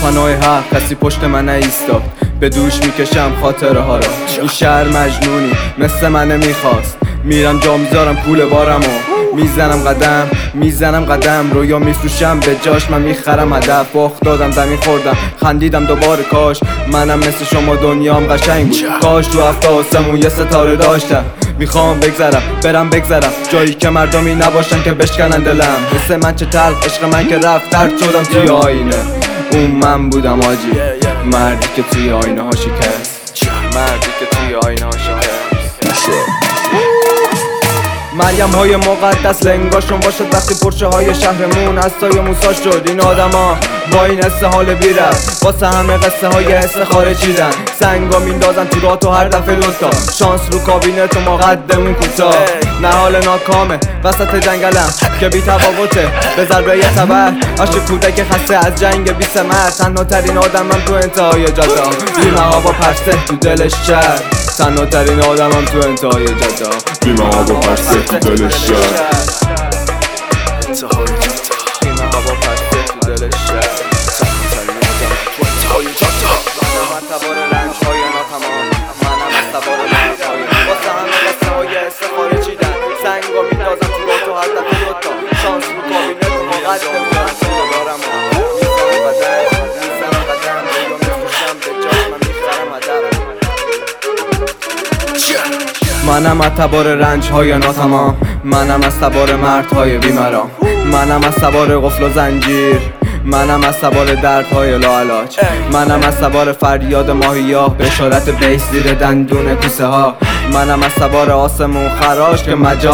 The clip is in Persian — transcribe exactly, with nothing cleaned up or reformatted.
پناه حق کسی پشت من ایستاد، به دوش میکشم خاطره ها را. این شهر مجنونی مثل من میخواست، میرم جا میذارم پول بارمو، میزنم قدم میزنم قدم رویا میفروشم به جاش، من میخرم هدف. باخت دادم زمین خوردم خندیدم دوباره، کاش منم مثل شما دنیام قشنگ بود، کاش تو هفته آسمون یه ستاره داشتم. میخوام بگذرم برم بگذرم جایی که مردمی نباشن که بشکنن دلم، مثل من چه تلخ عشق من که رفت ترد شدم توی آینه. اون من بودم آجی، مردی که توی آینه ها شکست، مردی که توی آینه ها شکست. مریم های مقدس لنگاشون باشد وقتی پرچه های شهرمون از سایه موسا شد. این آدم ها با این حس حال بیرفت واسه همه قصه های حس خارجی دن، سنگا میندازن تو راه تو هر دفعه دوتا، شانس رو کابینت و ما قدمون کوتاه. نه حال ناکامه وسط جنگلم که بی تفاوته به ضربه یه تبر، عاشق کودک خسته از جنگ بی ثمر، تنها ترین آدمم تو انتهای جاده، بیمه هوا پرسه تو دلش شهر، تنها ترین آدمم تو انتهای جاده، بیمه هوا پرسه تو دلش شهر، انتهای جاده، بیمه هوا پرسه تو دلش شهر، تنها ترین آدمم تو انتهای جاده. منم از تبار رنج‌های ناتمام، منم از تبار رنج‌های واسه همه قصه های حس خارجی دن، سنگا میندازم تو راه تو هر دفعه دوتا، شانس رو کابینت و ما قدمون کوتاه. دارم میزنم قدم میزنم قدم رویا میفروشم به جاش، من میخرم هدف. منم از تبار رنج های ناتمام، منم از تبار مردهای بیمرام، منم از تبار قفل و زنجیر، منم از تبار دردهای لاعلاج، منم از تبار فریاد ماهیا به اشارت بیس زیر دندون کوسه ها، منم از تبار آسمون خراش که مجال